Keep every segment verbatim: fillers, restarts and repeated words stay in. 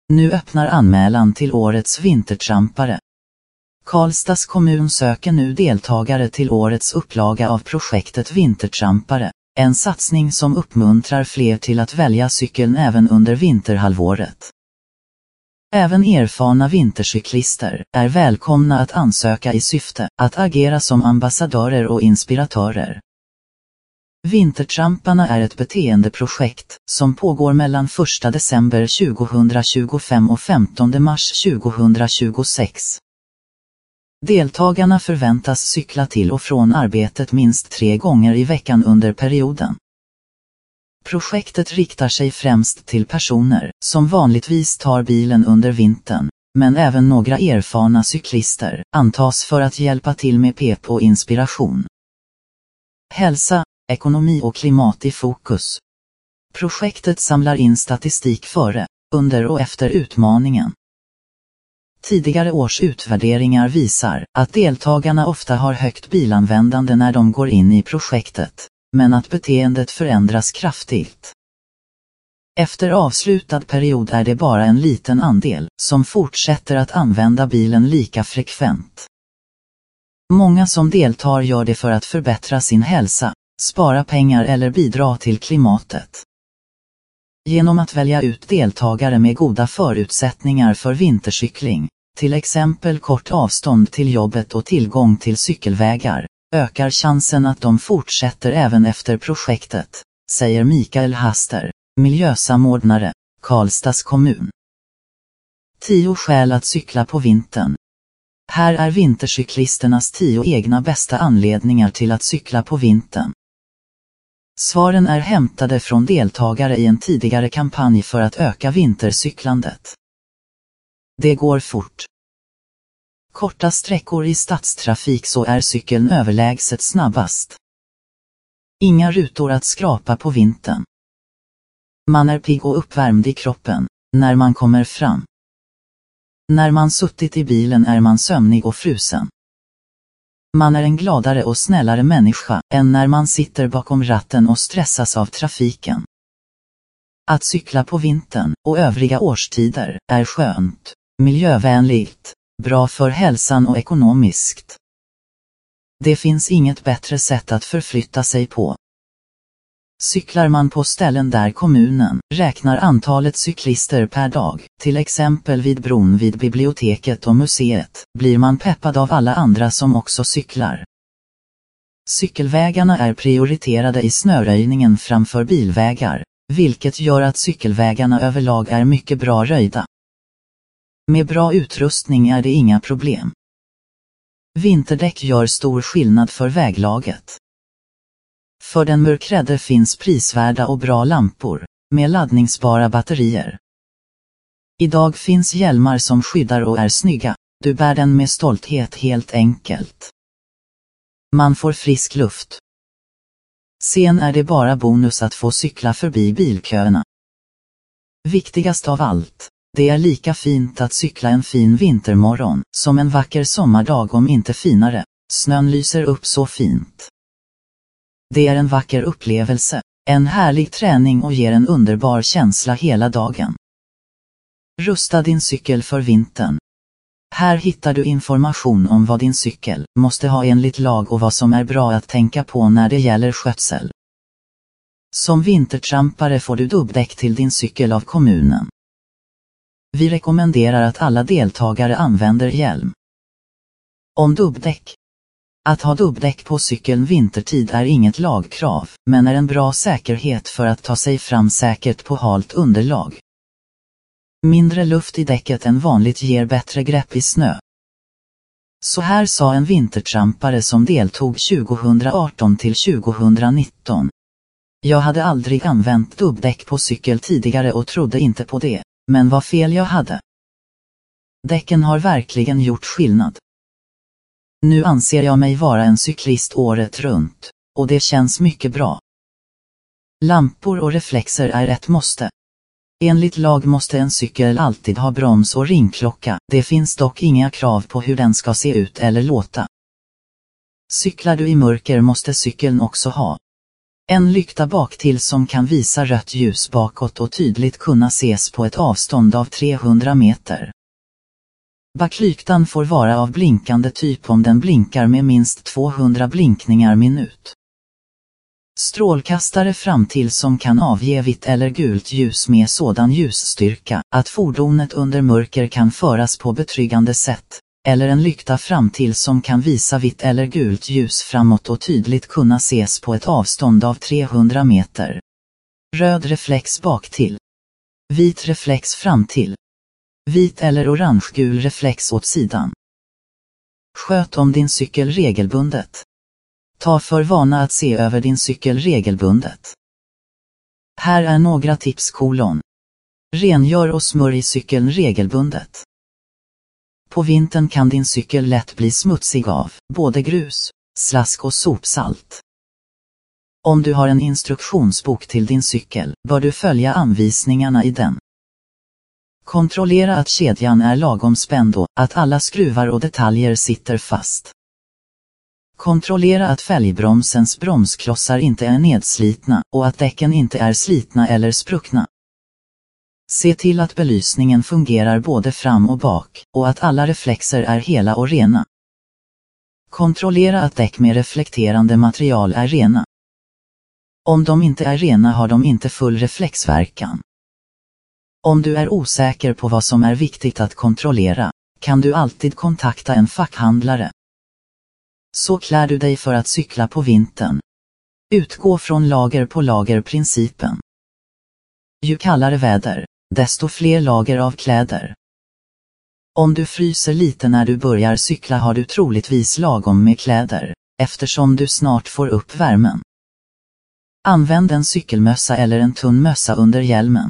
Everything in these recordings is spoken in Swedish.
Nu öppnar anmälan till årets vintertrampare. Karlstads kommun söker nu deltagare till årets upplaga av projektet Vintertrampare, en satsning som uppmuntrar fler till att välja cykeln även under vinterhalvåret. Även erfarna vintercyklister är välkomna att ansöka i syfte att agera som ambassadörer och inspiratörer. Vintertramparna är ett beteendeprojekt som pågår mellan första december tjugohundratjugofem och femtonde mars tjugohundratjugosex. Deltagarna förväntas cykla till och från arbetet minst tre gånger i veckan under perioden. Projektet riktar sig främst till personer som vanligtvis tar bilen under vintern, men även några erfarna cyklister antas för att hjälpa till med pep och inspiration. Hälsa, ekonomi och klimat i fokus. Projektet samlar in statistik före, under och efter utmaningen. Tidigare års utvärderingar visar att deltagarna ofta har högt bilanvändande när de går in i projektet, men att beteendet förändras kraftigt. Efter avslutad period är det bara en liten andel som fortsätter att använda bilen lika frekvent. Många som deltar gör det för att förbättra sin hälsa, spara pengar eller bidra till klimatet. Genom att välja ut deltagare med goda förutsättningar för vintercykling, till exempel kort avstånd till jobbet och tillgång till cykelvägar, ökar chansen att de fortsätter även efter projektet, säger Mikael Haster, miljösamordnare, Karlstads kommun. tio skäl att cykla på vintern. Här är vintercyklisternas tio egna bästa anledningar till att cykla på vintern. Svaren är hämtade från deltagare i en tidigare kampanj för att öka vintercyklandet. Det går fort. Korta sträckor i stadstrafik så är cykeln överlägset snabbast. Inga rutor att skrapa på vintern. Man är pigg och uppvärmd i kroppen när man kommer fram. När man suttit i bilen är man sömnig och frusen. Man är en gladare och snällare människa än när man sitter bakom ratten och stressas av trafiken. Att cykla på vintern och övriga årstider är skönt, miljövänligt, bra för hälsan och ekonomiskt. Det finns inget bättre sätt att förflytta sig på. Cyklar man på ställen där kommunen räknar antalet cyklister per dag, till exempel vid bron vid biblioteket och museet, blir man peppad av alla andra som också cyklar. Cykelvägarna är prioriterade i snöröjningen framför bilvägar, vilket gör att cykelvägarna överlag är mycket bra röjda. Med bra utrustning är det inga problem. Vinterdäck gör stor skillnad för väglaget. För den mörkrädde finns prisvärda och bra lampor, med laddningsbara batterier. Idag finns hjälmar som skyddar och är snygga, du bär den med stolthet helt enkelt. Man får frisk luft. Sen är det bara bonus att få cykla förbi bilköerna. Viktigast av allt, det är lika fint att cykla en fin vintermorgon som en vacker sommardag, om inte finare. Snön lyser upp så fint. Det är en vacker upplevelse, en härlig träning och ger en underbar känsla hela dagen. Rusta din cykel för vintern. Här hittar du information om vad din cykel måste ha enligt lag och vad som är bra att tänka på när det gäller skötsel. Som vintertrampare får du dubbdäck till din cykel av kommunen. Vi rekommenderar att alla deltagare använder hjälm. Om dubbdäck. Att ha dubbdäck på cykeln vintertid är inget lagkrav, men är en bra säkerhet för att ta sig fram säkert på halt underlag. Mindre luft i däcket än vanligt ger bättre grepp i snö. Så här sa en vintertrampare som deltog tjugohundraarton till tjugohundranitton. Jag hade aldrig använt dubbdäck på cykel tidigare och trodde inte på det, men vad fel jag hade. Däcken har verkligen gjort skillnad. Nu anser jag mig vara en cyklist året runt, och det känns mycket bra. Lampor och reflexer är ett måste. Enligt lag måste en cykel alltid ha broms och ringklocka, det finns dock inga krav på hur den ska se ut eller låta. Cyklar du i mörker måste cykeln också ha En lykta baktill som kan visa rött ljus bakåt och tydligt kunna ses på ett avstånd av trehundra meter. Baklyktan får vara av blinkande typ om den blinkar med minst tvåhundra blinkningar minut. Strålkastare framtill som kan avge vitt eller gult ljus med sådan ljusstyrka att fordonet under mörker kan föras på betryggande sätt, eller en lykta framtill som kan visa vitt eller gult ljus framåt och tydligt kunna ses på ett avstånd av trehundra meter. Röd reflex baktill. Vit reflex framtill. Vit eller orangegul reflex åt sidan. Sköt om din cykel regelbundet. Ta för vana att se över din cykel regelbundet. Här är några tips kolon. Rengör och smörj cykeln regelbundet. På vintern kan din cykel lätt bli smutsig av både grus, slask och sopsalt. Om du har en instruktionsbok till din cykel bör du följa anvisningarna i den. Kontrollera att kedjan är lagom spänd och att alla skruvar och detaljer sitter fast. Kontrollera att fälgbromsens bromsklossar inte är nedslitna och att däcken inte är slitna eller spruckna. Se till att belysningen fungerar både fram och bak och att alla reflexer är hela och rena. Kontrollera att däck med reflekterande material är rena. Om de inte är rena har de inte full reflexverkan. Om du är osäker på vad som är viktigt att kontrollera, kan du alltid kontakta en fackhandlare. Så klär du dig för att cykla på vintern. Utgå från lager på lager-principen. Ju kallare väder, desto fler lager av kläder. Om du fryser lite när du börjar cykla har du troligtvis lagom med kläder, eftersom du snart får upp värmen. Använd en cykelmössa eller en tunn mössa under hjälmen.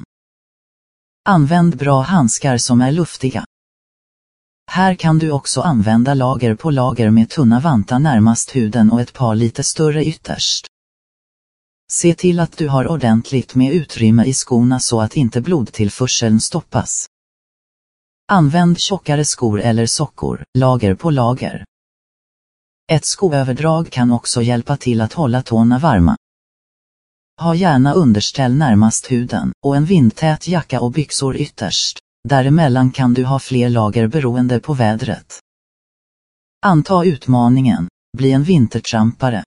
Använd bra handskar som är luftiga. Här kan du också använda lager på lager med tunna vantar närmast huden och ett par lite större ytterst. Se till att du har ordentligt med utrymme i skorna så att inte blodtillförseln stoppas. Använd tjockare skor eller sockor, lager på lager. Ett skoöverdrag kan också hjälpa till att hålla tårna varma. Ha gärna underställ närmast huden och en vindtät jacka och byxor ytterst. Däremellan kan du ha fler lager beroende på vädret. Anta utmaningen, bli en vintertrampare.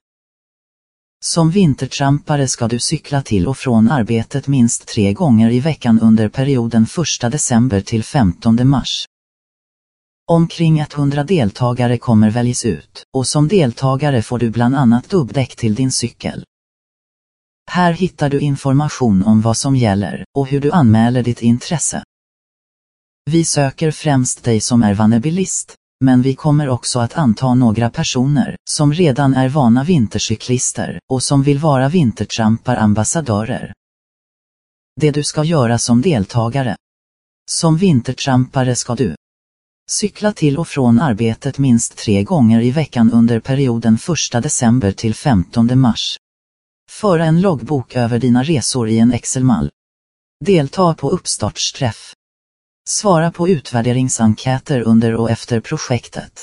Som vintertrampare ska du cykla till och från arbetet minst tre gånger i veckan under perioden första december till femtonde mars. Omkring hundra deltagare kommer väljas ut, och som deltagare får du bland annat dubbdäck till din cykel. Här hittar du information om vad som gäller och hur du anmäler ditt intresse. Vi söker främst dig som är vanebilist, men vi kommer också att anta några personer som redan är vana vintercyklister och som vill vara vintertrampar-ambassadörer. Det du ska göra som deltagare. Som vintertrampare ska du cykla till och från arbetet minst tre gånger i veckan under perioden första december till femtonde mars. Föra en loggbok över dina resor i en Excel-mall. Delta på uppstartsträff. Svara på utvärderingsenkäter under och efter projektet.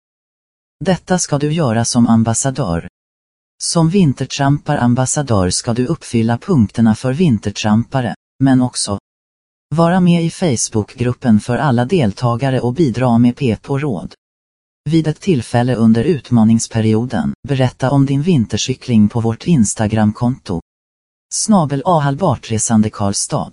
Detta ska du göra som ambassadör. Som vintertrampar-ambassadör ska du uppfylla punkterna för vintertrampare, men också vara med i Facebookgruppen för alla deltagare och bidra med pep och råd. Vid ett tillfälle under utmaningsperioden, berätta om din vintercykling på vårt Instagramkonto. Snabel A Halbartresande Karlstad.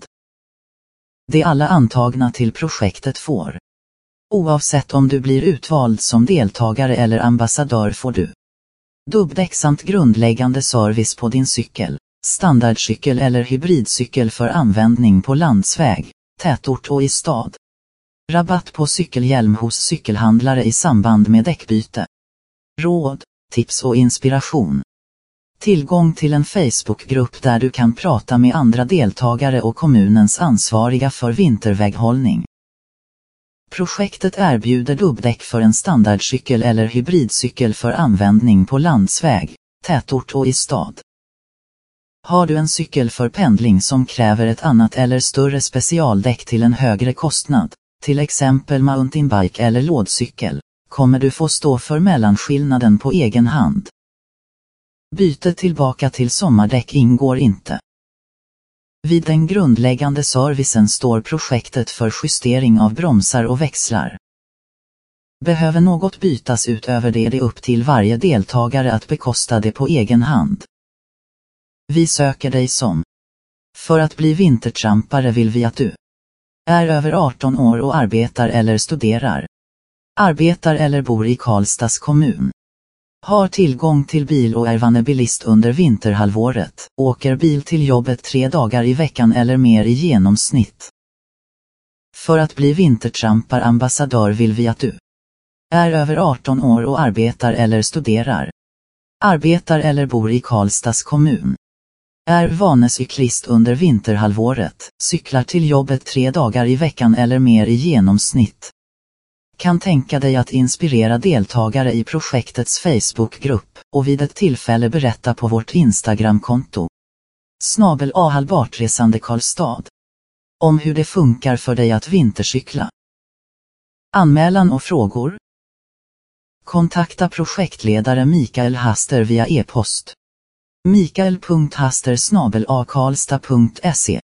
Det alla antagna till projektet får. Oavsett om du blir utvald som deltagare eller ambassadör får du dubbdäck samt grundläggande service på din cykel, standardcykel eller hybridcykel för användning på landsväg, tätort och i stad. Rabatt på cykelhjälm hos cykelhandlare i samband med däckbyte. Råd, tips och inspiration. Tillgång till en Facebookgrupp där du kan prata med andra deltagare och kommunens ansvariga för vinterväghållning. Projektet erbjuder dubbdäck för en standardcykel eller hybridcykel för användning på landsväg, tätort och i stad. Har du en cykel för pendling som kräver ett annat eller större specialdäck till en högre kostnad, till exempel mountainbike eller lådcykel, kommer du få stå för mellanskillnaden på egen hand. Byte tillbaka till sommardäck ingår inte. Vid den grundläggande servicen står projektet för justering av bromsar och växlar. Behöver något bytas utöver det är det upp till varje deltagare att bekosta det på egen hand. Vi söker dig som. För att bli vintertrampare vill vi att du är över arton år och arbetar eller studerar. Arbetar eller bor i Karlstads kommun. Har tillgång till bil och är vanebilist under vinterhalvåret. Åker bil till jobbet tre dagar i veckan eller mer i genomsnitt. För att bli vintertrampar-ambassadör vill vi att du är över arton år och arbetar eller studerar. Arbetar eller bor i Karlstads kommun. Är vanecyklist under vinterhalvåret. Cyklar till jobbet tre dagar i veckan eller mer i genomsnitt. Kan tänka dig att inspirera deltagare i projektets Facebookgrupp och vid ett tillfälle berätta på vårt Instagramkonto. Snabel A Halbartresande Karlstad. Om hur det funkar för dig att vintercykla. Anmälan och frågor. Kontakta projektledare Mikael Haster via e-post. mikael punkt haster snabel a karlstad punkt se